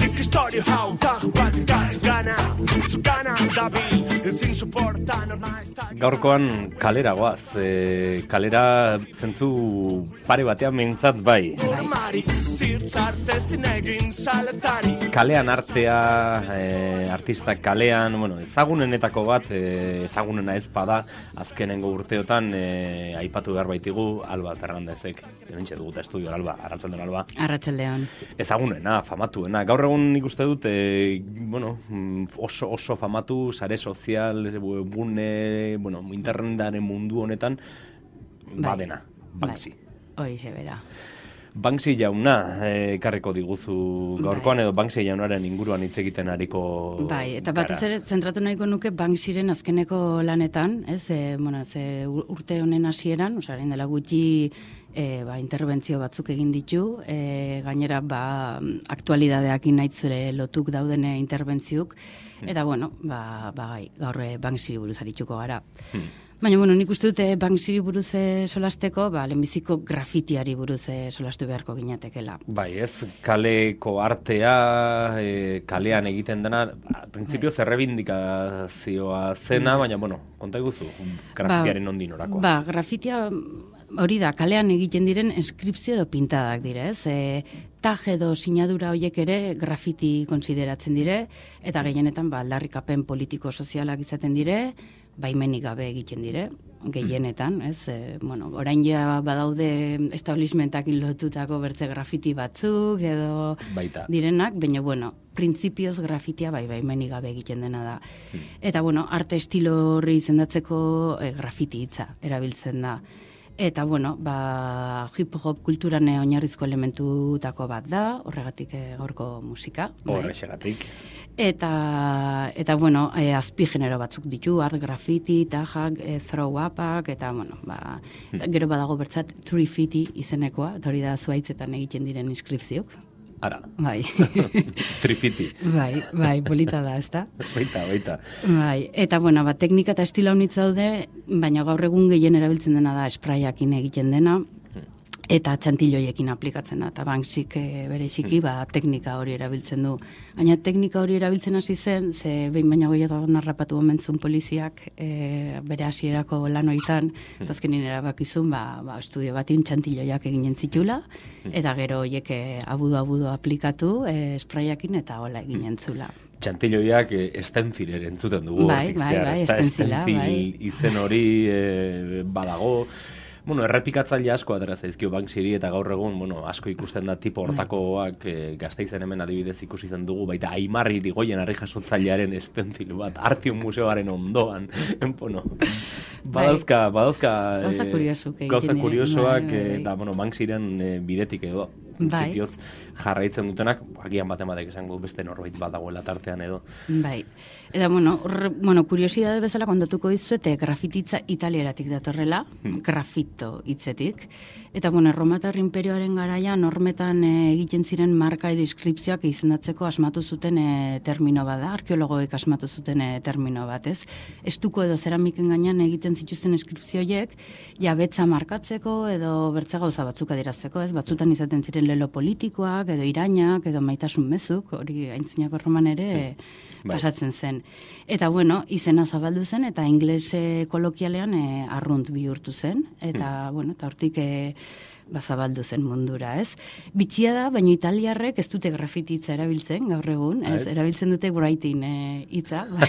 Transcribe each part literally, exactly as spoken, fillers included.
Zergatik historio hau Dar bat gazugana Zugana dabil Ezin soporta norma ez da Gaurkoan kalera goaz, e, kalera zentzu pare batean behintzat bai. Normari Zirtzartezin egin saletari Kalean artea, e, artista kalean, bueno, ezagunenetako bat, e, ezagunena ez bada, azkenengo urteotan e, aipatu behar baitigu Alba Ferrandezek, hementxe duguta estudio Alba, Arratsaldeon Alba. Arratsaldeon. Ezagunena, famatuena. Gaur egun nik uste dut, e, bueno, oso, oso famatu, sare sozial, webgune, bueno, internetaren mundu honetan, badena, Banksy. Bai, hori zebera. Banksy jauna ekarriko diguzu gaurkoan, bai. Edo Banksy jaunaren inguruan hitz egiten ariko bai, eta batez ere zentratu nahiko nuke Banksyren azkeneko lanetan, ez, e, bueno, ze urte honen hasieran, osea, orain dela gutxi e, ba, interbentzio batzuk egin ditu, e, gainera ba, aktualidadeakin naitzere lotuk dauden interbentziuk, eta bueno, ba, ba, gaur Banksy buruz arituko gara. Hmm. Baina, bueno, nik uste dute Banksy buruz solasteko, ba, lehenbiziko grafitiari buruz solastu beharko ginatekela. Bai, ez, kaleko artea, e, kalean egiten dena, ba, printzipioz bai. Errebindikazioa zena, baina, bueno, konta eguzu, grafitiaren ba, ondin orakoa. Ba, grafitia hori da, kalean egiten diren inskripzio edo pintadak dire, ez? E, tag edo sinadura horiek ere grafiti konsideratzen dire, eta gehienetan ba, aldarrikapen politiko-sozialak izaten dire, baimenik gabe egiten dire, gehienetan, ez? E, bueno, orain ja badaude establishmentakin lotutako bertze grafiti batzuk edo baita. Direnak, baina bueno, printzipioz grafitia bai baimenik gabe egiten dena da. Eta bueno, arte estilo horri izendatzeko e, grafiti hitza erabiltzen da. Eta, bueno, ba, hip-hop kulturan oinarrizko elementutako bat da, horregatik e, gaurko musika. Horrexegatik. Eta, eta bueno, e, azpi genero batzuk ditu, art graffiti, tajak, e, throw-upak, eta, bueno, ba, eta gero badago bertzat trifiti izenekoa, eta hori da zuaitzetan egiten diren inskripziok. Ara. Bai. Trifiti. Bai, bai, polita da, ezta? Baita, baita. Bai, eta, bueno, ba, teknika eta estilo honitz daude, baina gaur egun gehien erabiltzen dena da sprayakin egiten dena, eta txantilloiekin aplikatzen da, eta Banksyk e, bereziki ba, teknika hori erabiltzen du. Baina teknika hori erabiltzen hasi zen, ze behin baina goiago narrapatu omentzun poliziak e, bere hasierako lanoitan, eta azkenin erabakizun, ba, ba, estudio batin txantilloiak eginen zitula, eta gero horiek e, abudo-abudo aplikatu, e, sprayakin eta hola eginen zula. Txantilloiak e, estenzil ere entzuten dugu. Bai, bai, bai, estenzila, bai. Izen hori e, badago. Bueno, errepikatzaile asko atera zaizkio Banksyri eta gaur egun, bueno, asko ikusten da tipo hortakoak e, Gasteizen hemen adibidez ikusi zen dugu, baita Aimarri Irigoyen harri jasotzailearen estentzil bat, Artium museoaren ondoan, bueno, badauzka, badauzka gauza kuriosoak, gauza kuriosoak, eta, bueno, Banksyren e, bidetik edo, printzipioz jarraitzen dutenak, agian bat ematek esango beste norbait badagoela tartean edo. Bai, eta, bueno, or, bueno, kuriosidade bezala kontatuko dizuete, grafititza italieratik datorrela, hmm. grafito hitzetik, eta, bueno, Erromatar Inperioaren garaia normetan e, egiten ziren marka edo inskripzioak izendatzeko asmatu zuten e, termino bat da, arkeologoek asmatu zuten e, termino bat, ez? Estuko edo zeramiken gainean egiten zituzten inskripzioiek, jabetza markatzeko edo bertza gauza batzuk adierazteko, ez? Batzutan izaten ziren lelo politikoak, edo irainak, edo maitasun mezuk, hori aintzinako Erroman ere e, pasatzen zen. Eta, bueno, izena zabaldu zen, eta inglese kolokialean e, arrunt bihurtu zen, eta, hmm. bueno, eta hortik e, bazabaldu zen mundura, ez? Bitxia da, baina italiarrek ez dute grafiti hitza erabiltzen, gaur egun, ez? Erabiltzen dute writing hitza, bai.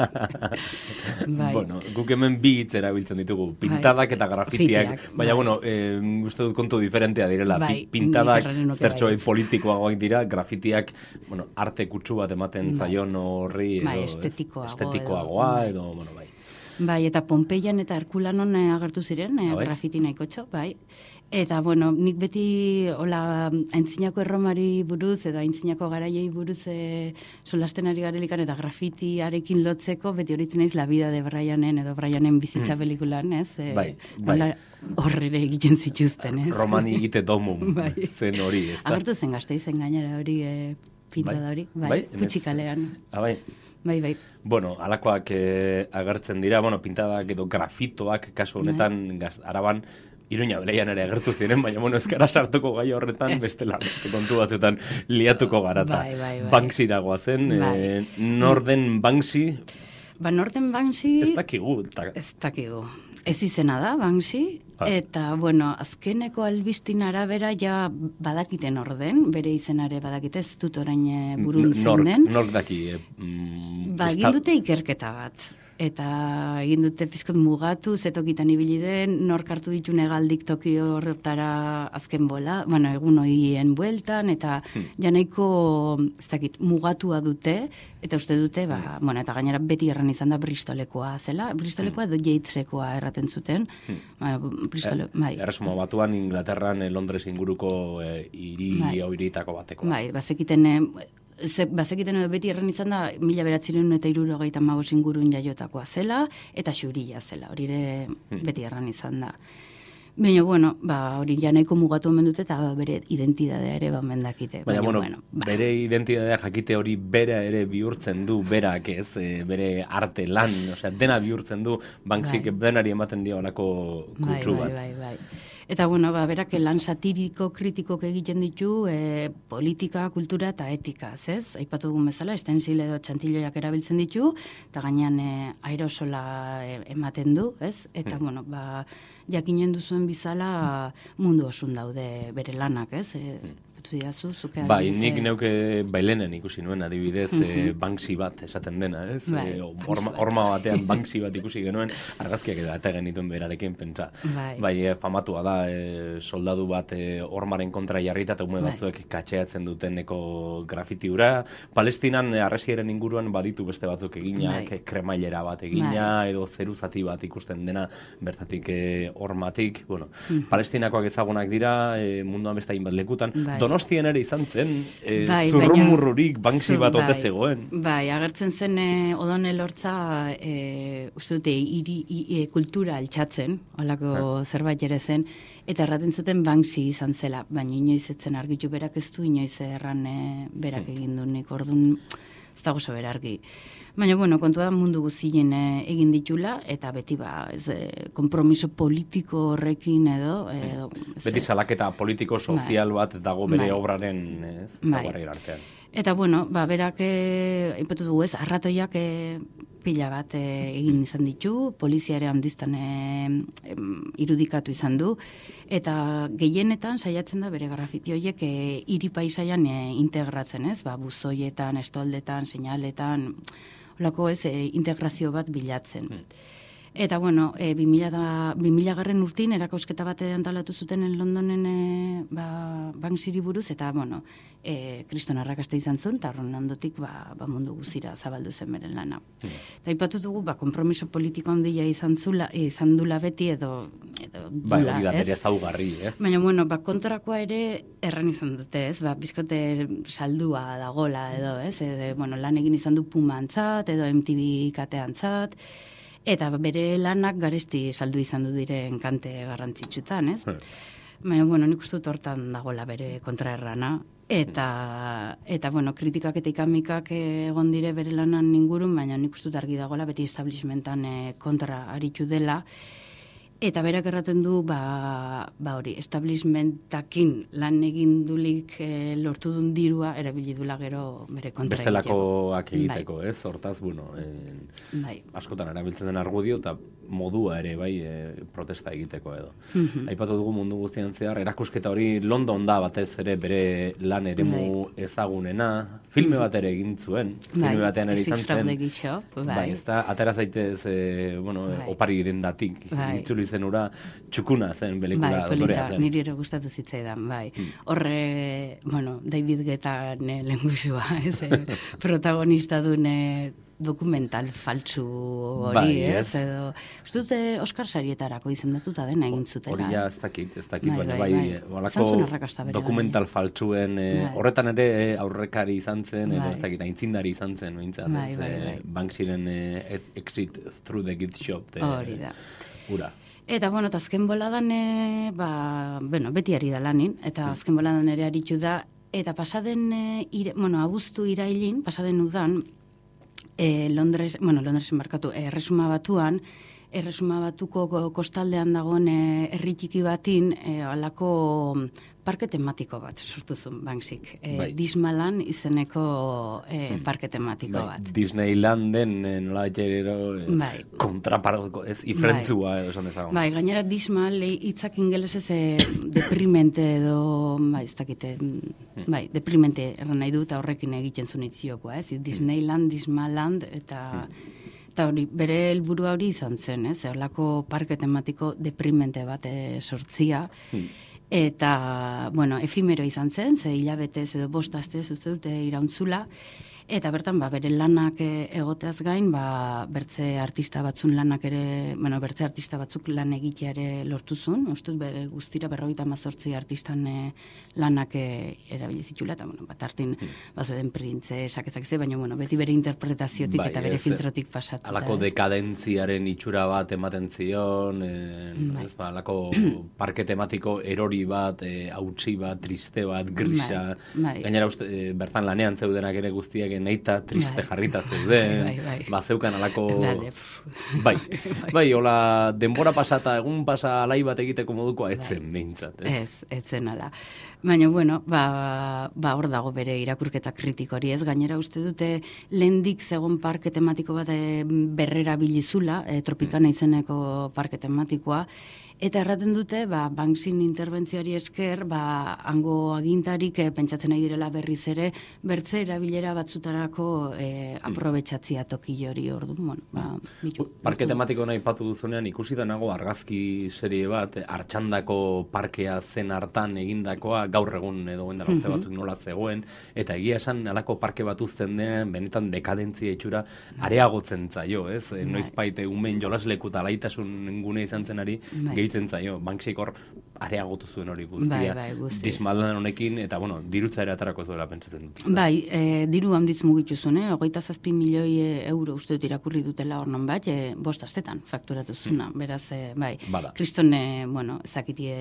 Bai. Bueno, guk hemen bi hitz erabiltzen ditugu, pintadak bai. Eta grafitiak, Fitiak, baina, bai. Bueno, eh, uste dut kontu diferentea direla, bai. Pintadak zertxo bai. Politikoagoak dira, grafitiak, bueno, arte kutsu bat ematen bai. Zaion horri, edo, bai, estetikoago, estetikoagoa, edo, edo, bueno, bai. Bai, eta Pompeian eta Herkulanon eh, agertu ziren, eh, bai. Grafiti nahikotxo, bai. Eta, bueno, nik beti hola aintzinako Erromari buruz edo aintzinako garaiei buruz e, solasten ari garelikan eta grafitiarekin lotzeko beti horitzen naiz La vida de Brianen edo Brianen bizitza mm. pelikulan, ez? E, bai, bai. Horrere egiten zituzten, ez? Romani egite domum, bai. Zen hori, ez da? Agertu zen Gasteizen gainera hori e, pintada hori, bai, bai? Putxikalean. Ah, bai. Bai, bai. Bueno, alakoak eh, agertzen dira, bueno, pintadak edo grafitoak kasu honetan mm. gaz, Araban Iruña bereian ere agertu ziren, baina bueno, ez gara sartuko gai horretan, bestela, beste kontu batzuetan liatuko garata. Bai, bai, bai. Banksira goazen, Bai. eh, Norden Banksy, Ba, Norden Banksy... ez dakigu. Ta... Ez dakigu. Ez izena da, Banksy, Ah. eta, bueno, azkeneko albistin arabera ja badakiten orden, bere izenare badakite, ez dut orain eh, burun Nork- zen den. Nork daki. Eh, mm, Ba, ez egin da- dute ikerketa bat. Eta egin dute pizkot mugatu, zetokitan ibili den, nork hartu ditu negaldik toki horretara azken bola, bueno, egun hoien bueltan, eta Hmm. janaiko, ez dakit, mugatua dute, eta uste dute, ba, bueno, eta gainera beti erran izan da Bristolekoa zela, Bristolekoa edo Yatesekoa erraten zuten, ba, Bristole, bai. Erresuma Batuan, Inglaterran, eh, Londres inguruko eh, hiri Bai. horietako bateko. Bai, bazekiten, eh, ze, bazekiten edo beti erran izan da, mila beratziren eta irurogeita magos ingurun jaiotakoa zela, eta xuria zela, hori ere beti erran izan da. Baina, bueno, ba, hori ja nahiko mugatu omen dute, eta bere identidadea ere ba mendakite. Baina, bueno, ba. bere identidadea jakite hori bera ere bihurtzen du, berak ez, e, bere arte lan, osea, dena bihurtzen du, Banksik Bai. denari ematen dio alako Bai, kutsu bai, bat. bai, bai. Eta, bueno, ba, berak lan satiriko kritikok egiten ditu e, politika, kultura eta etika, ez? Aipatu dugun bezala, estensil edo txantilloiak erabiltzen ditu, eta gainean e, aerosola e, ematen du, ez? Eta, bueno, ba, jakinen duzuen bizala mundu osun daude bere lanak, ez? E, Batu didazu, zuke Bai, adibidez, nik e, neuke bailenen ikusi nuen adibidez eh, Banksy bat esaten dena, ez? Bai, Eh, Banksy horma, bat. horma batean Banksy bat ikusi genuen, argazkiak eta eta genituen berarekin pentsa. Bai. Bai, eh, famatua da, eh, soldadu bat eh, hormaren kontra jarrita eta ume Bai. batzuek katxeatzen duteneko grafitiura. Palestinan eh, harresiaren inguruan baditu beste batzuk eginak, Bai. eh, kremailera bat egina, edo zeru zati bat ikusten dena bertatik eh, hormatik. Bueno, Palestinakoak ezagunak dira, eh, munduan beste hainbat lekutan. Bai. Donostien ere izan zen, eh, Bai, zurrumurrurik Banksy zu- bat ote bai, zegoen. Bai, agertzen zen e, Odonel Hortza, e, uste dute, hiri i- e, kultura altxatzen, holako zerbait ere zen, eta erraten zuten Banksy izan zela, baina inoiz etzen argitu berak ez du, inoiz erran e, berak egin du nik, orduan ez dago oso bera argi. Baina, bueno, kontua da mundu guztien e, egin ditula, eta beti ba, ez, e, kompromiso politiko horrekin edo, edo ez, Beti salaketa politiko sozial bat dago bere Bai. obraren ez, Bai. zaguarri artean. Eta, bueno, ba, berak, eh, aipatu dugu ez, arratoiak eh, pila bat eh, egin izan ditu, polizia ere handiztan eh, em, irudikatu izan du, eta gehienetan saiatzen da bere grafiti horiek eh, hiri paisaian eh, integratzen, ez? Ba, buzoietan, estoldetan, seinaletan, holako ez, eh, integrazio bat bilatzen. Eta, bueno, e, bi mila garren urtin erakausketa bat antolatu zuten Londonen e, ba, Banksyri buruz, eta, bueno, e, kriston arrakasta izan zuen, eta horren ondotik ba, ba mundu guzira zabaldu zen beren lana. Eta ipatu dugu, ba, kompromiso politiko handia izan, zula, izan dula beti edo, edo Bai, dula, hori da ez? bere zaugarri, ez? Baina, bueno, ba, kontrakoa ere erran izan dute, ez? Ba, bizkote saldua dagola edo, ez? Edo, bueno, lan egin izan du Puma antzat, edo M T V kateantzat, eta bere lanak garesti saldu izan du diren kante garrantzitsutan, ez? Hmm. Baina, bueno, nik uste dut hortan dagoela bere kontraerrana. Eta, eta bueno, kritikak eta ikamikak egon dire bere lanan ingurun, baina nik uste dut argi dagoela beti establishmentan eh, kontra aritu dela. Eta berak erraten du, ba, ba hori, establishmentakin lan egin dulik e, lortu duen dirua, erabili dula gero bere kontra Bestelakoak egiteko. egiteko, ez? Hortaz, bueno, eh, Bai. askotan erabiltzen den argudio eta modua ere, bai, eh, protesta egiteko edo. Mhm. Aipatu dugu mundu guztian zehar, erakusketa hori London da batez ere bere lan eremu ezagunena, filme bat ere egin zuen, filme Bai, batean ere izan Exit from zen. the Gishop, bai. Bai, ez da, atera zaitez, e, bueno, Bai. opari dendatik, Bai. itzuli zen ura, txukuna zen, pelikula, Bai, dotorea polita, zen. niri ere gustatu zitzaidan, bai. Horre, bueno, David Guetta ne lenguzua, ez, eh, protagonista dune dokumental faltsu hori, Bai, ez, ez. edo, uste dute Oscar sarietarako izendatuta dena egin zutela. Hori ja ez dakit, ez dakit, Bai, baina bai, bai, bai. holako Izan zuen arrakasta bere, dokumental faltsuen, eh, Bai. horretan ere eh, aurrekari izan zen, edo Bai. ez dakit, aintzindari izan zen, behintzat, Bai, ez, bai, eh, bai. Banksyren eh, Exit Through the Gift Shop, eh, Hori da. ura. Eta, bueno, eta azken boladan, e, ba, bueno, beti ari da lanin, eta azken boladan ere aritu da, eta pasaden, e, ire, bueno, abuztu irailin, pasaden udan, e, Londres, bueno, Londresen barkatu, e, Erresuma Batuan, Erresuma Batuko kostaldean dagoen herri txiki batin e, alako parke tematiko bat sortu zuen Banksik. E, bai. Dismalan izeneko e, parke tematiko bai. bat. Disneylanden nola etxerero e, bai. kontraparko, ez, ifrentzua bai. esan dezagun. Bai, gainera Dismal hitzak ingelesez e, deprimente edo, bai, ez dakite, hmm. bai, deprimente erran nahi du eta horrekin egiten zuen itziokoa, ez? Disneyland, Dismaland eta... Hmm. Eta hori, bere helburua hori izan zen, ez? Horlako parke tematiko deprimente bat e, sortzia. Hmm. Eta, bueno, efimero izan zen, ze hilabetez edo bost astez uste dute irauntzula. Eta bertan, ba, bere lanak egoteaz gain, ba, bertze artista batzun lanak ere, bueno, bertze artista batzuk lan egitea ere lortu zuen. Ustut, be, guztira berrogeita hamazortzi artistan e, lanak e, erabili zitula, eta, bueno, bat hartin, mm. bazoden printze, sakezakze, baina, bueno, beti bere interpretaziotik bai, eta bere ez, filtrotik pasatu. Alako dekadentziaren itxura bat ematen zion, e, bai. ez, ba, alako parke tematiko erori bat, e, hautsi bat, triste bat, grisa, bai, bai. gainera uste, e, bertan lanean zeudenak ere guztiak neita triste bai. jarrita zeuden, bai, bai. ba zeukan alako... bai, bai, hola, denbora pasata, egun pasa alai bat egiteko modukoa etzen bai. Behintzat, ez? Ez, etzen ala. Baina, bueno, ba, ba hor dago bere irakurketa kritikori, ez? Gainera uste dute lehendik zegon parke tematiko bat e, berrera bilizula, e, Tropicana izeneko parke tematikoa, eta erraten dute, ba, Banksin interbentzioari esker, ba, hango agintarik e, pentsatzen nahi direla berriz ere, bertze erabilera batzutarako e, aprobetxatzia toki hori ordu. Bueno, ba, bitu, parke tematiko nahi patu duzunean, ikusi nago argazki serie bat, Artxandako parkea zen hartan egindakoa, gaur egun edo guen dara urte batzuk nola zegoen, eta egia esan alako parke bat uzten denean, benetan dekadentzia itxura areagotzen zaio, ez? Bai. Noizbait umen jolasleku eta laitasun gune izan zenari, bai. Gehitzen zaio, Banksik hor areagotu zuen hori guztia, bai, bai, Dismalan honekin, eta bueno, dirutza ere atarako zuela pentsatzen dut. Bai, e, diru handitz mugitu zuen, eh? hogeita zazpi milioi euro uste dut irakurri dutela hor non bat, e, bost astetan fakturatu zuna, hmm. beraz, e, bai, Bala. Kriston, e, bueno, ezakitie...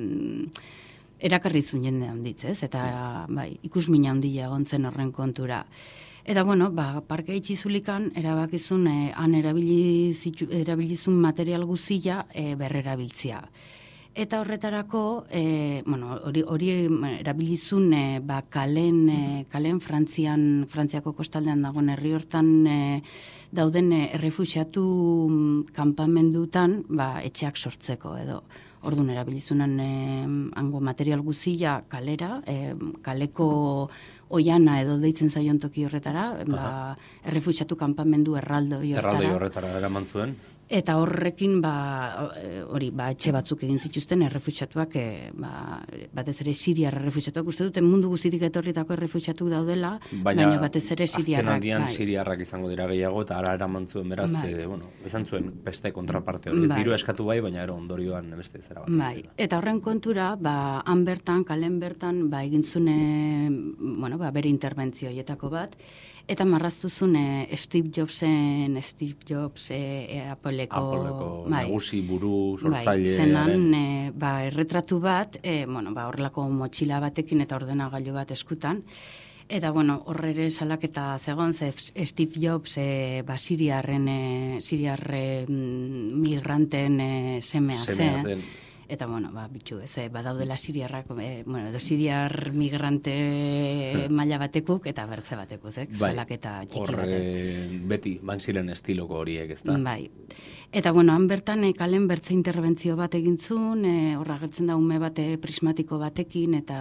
erakarri zuen jende handitzez, eta bai, ikusmina handia egontzen horren kontura. Eta bueno, ba, parke itxizulikan erabakizun eh, han erabili erabilizun material guztia eh, berrerabiltzia. Eta horretarako, eh, bueno, hori, hori erabilizun eh, ba, kalen, eh, kalen Frantzian, Frantziako kostaldean dagoen herri hortan eh, dauden eh, errefuxiatu kanpamendutan ba, etxeak sortzeko edo. Orduan erabilizunan eh, hango material guzia kalera, eh, kaleko oiana edo deitzen zaion toki horretara, ba, errefuxiatu kanpamendu erraldo horretara. Erraldo horretara eraman zuen. Eta horrekin ba hori ba etxe batzuk egin zituzten errefuxiatuak e, ba, batez ere siriar errefuxiatuak uste dute mundu guztitik etorritako errefuxiatu daudela, baina, baina batez ere siriarrak. Azken bai. Siriarrak izango dira gehiago eta ara eraman zuen beraz, bai. e, bueno, izan zuen beste kontraparte hori. Bai. Diru eskatu bai, baina ero ondorioan beste zera bat. Bai. Eta horren kontura, ba han bertan, kalen bertan, ba egintzune, bueno, ba bere interbentzio hietako bat. Eta marraztu zuen Steve Jobsen, Steve Jobs e, e, Appleko, Appleko bai, nagusi buru sortzaile. Bai, zenan, e, ba, erretratu bat, e, bueno, ba, horrelako motxila batekin eta ordenagailu bat eskutan. Eta, bueno, horre ere salaketa zegoen, ze Steve Jobs e, ba, siriarren, e, siriarre migranten e, semea zen. Semea zen. Eta, bueno, ba, bitxu, ez, badaudela siriarrak, e, bueno, edo siriar migrante hmm. maila batekuk, eta bertze batekuz, eh? Bai. Salaketa txiki batek. Horre, beti, Banksiren estiloko horiek, ez da? Bai. Eta, bueno, han bertan, e, kalen bertze interbentzio bat egintzun, e, horra gertzen da ume bate prismatiko batekin, eta...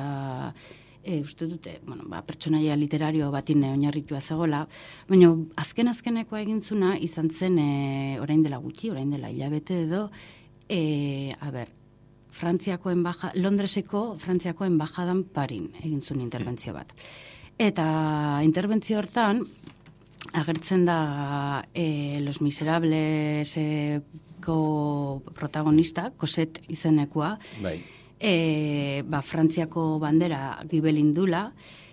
E, uste dute, bueno, ba, pertsonaia literario batin oinarritua zegoela, baina azken-azkenekoa egintzuna izan zen e, orain dela gutxi, orain dela hilabete edo, e, a ber, Frantziako enbaja, Londreseko Frantziako enbajadan Parin egin zuen interbentzio bat. Eta interbentzio hortan agertzen da e, Los Miserableseko protagonista, Cosette izenekoa, bai. E, ba, Frantziako bandera gibelindula,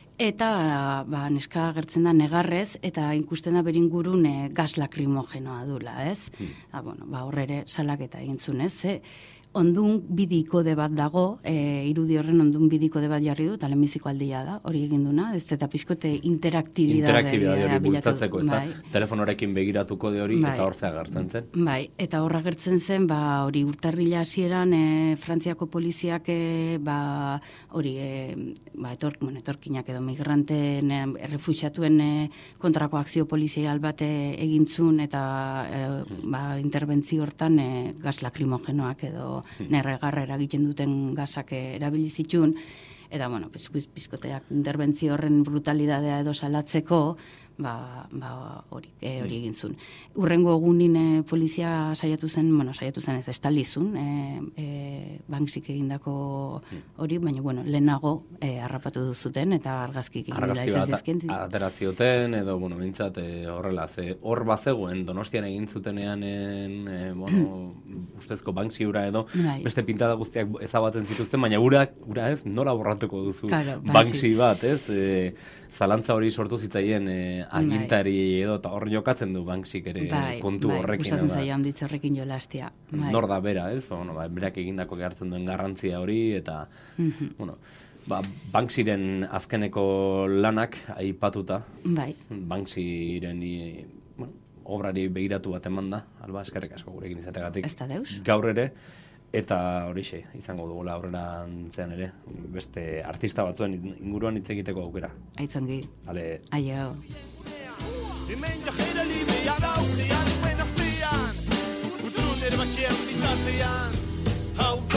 eta ba, neska agertzen da negarrez, eta ikusten da beringurun e, gas lakrimogenoa dula, ez? Hmm. Da, bueno, ba, horre ere salaketa egin zuen, ez? E, ondun bidi kode bat dago, e, irudi horren ondun bidi kode bat jarri du, eta lehenbiziko aldia da, hori egin duna, ez eta pizkote interaktibidade. Interaktibidade hori bultzatzeko, ez da? Telefonorekin begiratu kode hori, bai. Eta hor agertzen zen. Bai, eta hor agertzen zen, ba, hori urtarrila hasieran e, Frantziako poliziak, e, ba, hori, e, ba, etork, bueno, etorkinak edo migranteen, e, refuxiatuen e, kontrako akzio polizial bat egintzun, eta e, ba, interbentzio hortan e, gas lakrimogenoak edo nerregarra eragiten duten gazak erabili zituen, eta, bueno, pizkoteak interbentzio horren brutalidadea edo salatzeko, ba, ba hori, e, hori egin zuen. Urrengo egunin e, polizia saiatu zen, bueno, saiatu zen ez estalizun, e, e, Banksik egindako hori, baina, bueno, lehenago e, harrapatu duzuten, eta argazkik egin dela izan zizkien. Atera zioten, edo, bueno, bintzat, e, horrela, ze hor bazegoen, Donostian egin zutenean, e, bueno, ustezko Banksi ura edo, bai. Beste pintada guztiak ezabatzen zituzten, baina ura, ura ez, nola borratuko duzu claro, Banksi bat, ez? E, zalantza hori sortu zitzaien e, agintari edo, eta hor jokatzen du Banksik ere bai, kontu bai, horrekin. Gustatzen zaio handitz horrekin jolastia. Bai. Nor da bera, ez? Bueno, ba, berak egindako gehartzen duen garrantzia hori, eta, mm-hmm. bueno, ba, Banksiren azkeneko lanak aipatuta. Bai. Banksiren, i, bueno, obrari begiratu bat eman da, alba, eskerrik asko gurekin izategatik. Ez da deus. Gaur ere, eta horixe, izango dugula aurrera antzean ere, beste artista batzuen inguruan hitz egiteko aukera. Aitzongi. Ale. Aio. Menja jera libe jala urtean, buenos dian, utsun erbakian bitartean, hau